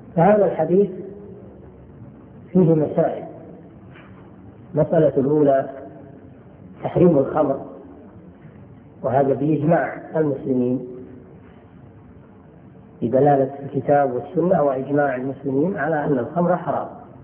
فهذا الحديث فيه مسائل. مسألة الأولى تحريم الخمر، وهذا بإجماع المسلمين بدلالة الكتاب والسنة وإجماع المسلمين على أن الخمر حرام.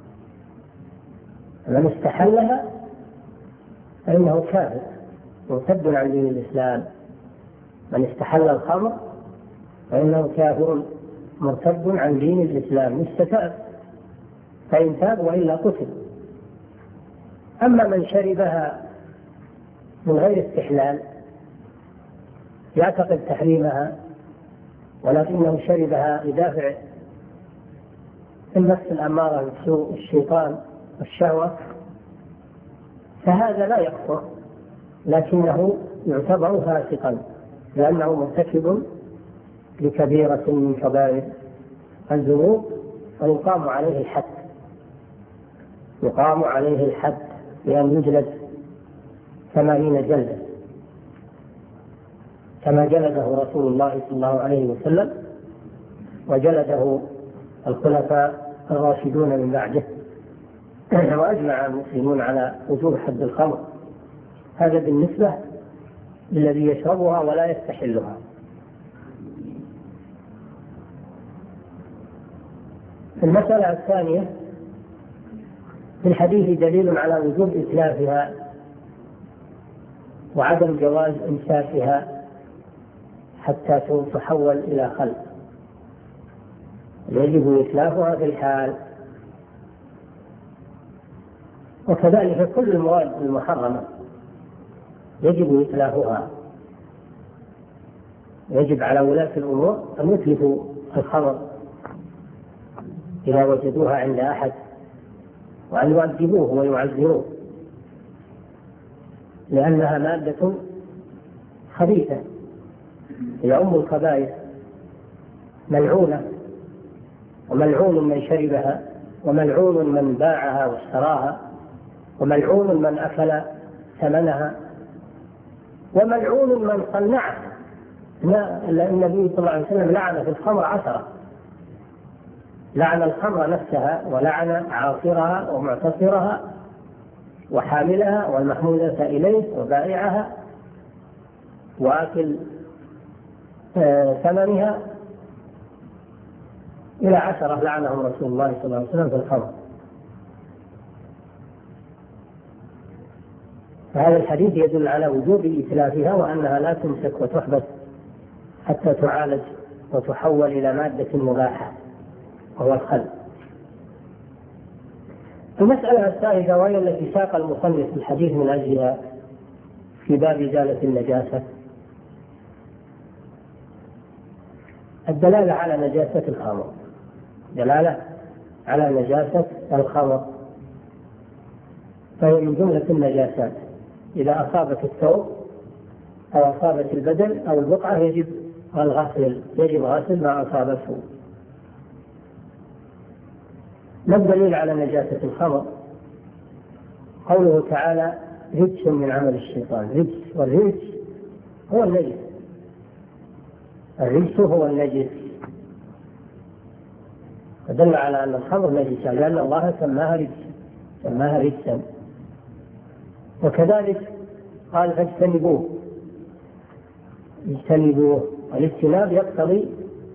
من استحلها فإنه كافر مرتد عن دين الإسلام. من استحل الخمر فإنه كافر مرتد عن دين الإسلام يستتاب، فإن تاب وإلا قتل. أما من شربها من غير استحلال يعتقد تحريمها ولكنه شربها لدافع النفس الأمارة بالسوء الشيطان والشهوة، فهذا لا يكفر، لكنه يعتبر فاسقا لأنه مرتكب لكبيرة من كبائر الذنوب، ويقام عليه الحد. يقام عليه الحد بأن يجلد 80 جلدة كما جلده رسول الله صلى الله عليه وسلم، وجلده الخلفاء الراشدون من بعده، وأجمع المسلمون على وجوب حد الخمر. هذا بالنسبة للذي يشربها ولا يستحلها. المسألة الثانية، في الحديث دليل على وجوب إتلافها وعدم جواز إمساكها حتى تحول إلى خل، يجب إتلافها في الحال. وكذلك كل المواد المحرمة يجب إتلافها. يجب على ولاة الأمور أن يتلفوا الخمر إذا وجدوها عند أحد، وأن يؤدبوه ويعزروه، لأنها مادة خبيثة هي أم الخبائث ملعونة، وملعون من شربها، وملعون من باعها واشتراها، وملعون من أكل ثمنها، وملعون من صنعها. النبي صلى الله عليه وسلم لعن في الخمر 10، لعن الخمر نفسها، ولعن عاصرها ومعتصرها وحاملها والمحمولة إليه وبائعها وآكل ثمنها، إلى 10 لعنهم رسول الله صلى الله عليه وسلم في الخمر. فهذا الحديث يدل على وجوب إتلافها وأنها لا تمسك وتحبس حتى تعالج وتحول إلى مادة مباحة وهو الخل. المسألة الثالثة وهي التي ساق المصنف الحديث من أجلها في باب إزالة النجاسة، الدلالة على نجاسة الخمر. دلالة على نجاسة الخمر، فهي من جملة النجاسات. إذا أصابت الثوب أو أصابت البدن أو البقعة يجب غسل ما أصابته. ما الدليل على نجاسة الخمر؟ قوله تعالى رجس من عمل الشيطان. رجس، والرجس هو النجس. الرجس هو النجس، فدل على أن الخمر نجسة لأن الله سماها رجسا. وكذلك قال فاجتنبوه. والاجتناب يقتضي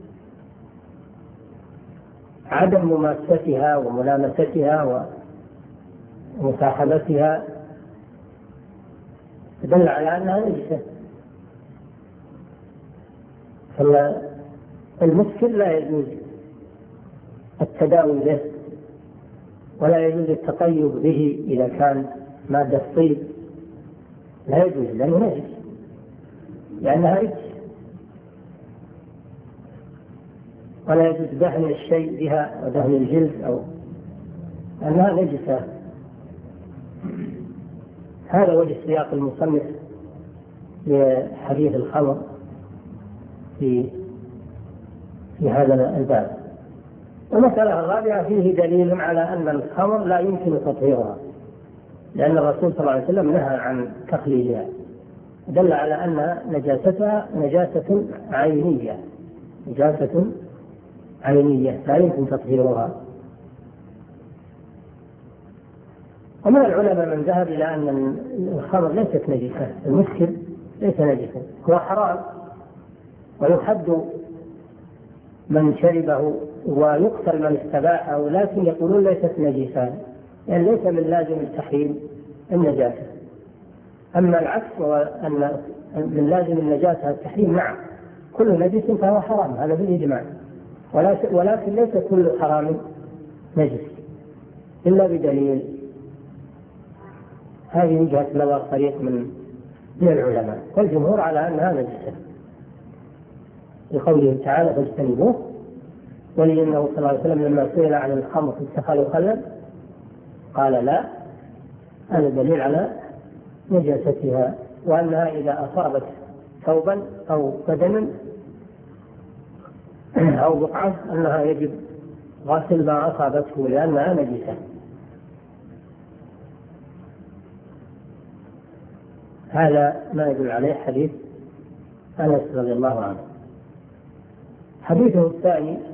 عدم مماستها وملامستها ومصاحبتها، دل على أنها نجسة. فالمسكر لا يجوز التداوي به ولا يجوز التطيب به إذا كان مادة طيب، لا يجوز لأنه نجس، لأنها رجس. ولا يجوز دهن الشيء بها ودهن الجلد أو أنها نجسة. هذا وجه سياق المصنف لحديث الخمر في هذا الباب. المسألة الرابعة فيه دليل على أن الخمر لا يمكن تطهيرها، لأن الرسول صلى الله عليه وسلم نهى عن تخليلها، دل على أن نجاستها نجاسة عينية، نجاسة عينية لا يمكن تطهيرها. ومن العلماء من ذهب إلى أن الخمر ليست نجسة، المسكر ليس نجسا، هو حرام ويحد من شربه ويقتل من استباحه، لكن يقولون ليست نجسا، يعني ليس من لازم التحريم النجاسة. أما العكس وأن من لازم النجاسة التحريم، نعم كل نجس فهو حرام، هذا بالإجماع، ولكن ليس كل حرام نجس إلا بدليل. هذه وجهة نظر فريق من العلماء، والجمهور على أنها نجسة لقوله تعالى فاجتنبوه. ولأنه صلى الله عليه وسلم لما سئل عن الخمر اتخذ يخلل قال لا، هذا دليل على نجاستها، وأنها إذا أصابت ثوبا أو بدنا أو بقعة أنها يجب غسل ما أصابته لأنها نجسة. هذا ما يدل عليه حديث أنس رضي الله عنه. حديثه الثاني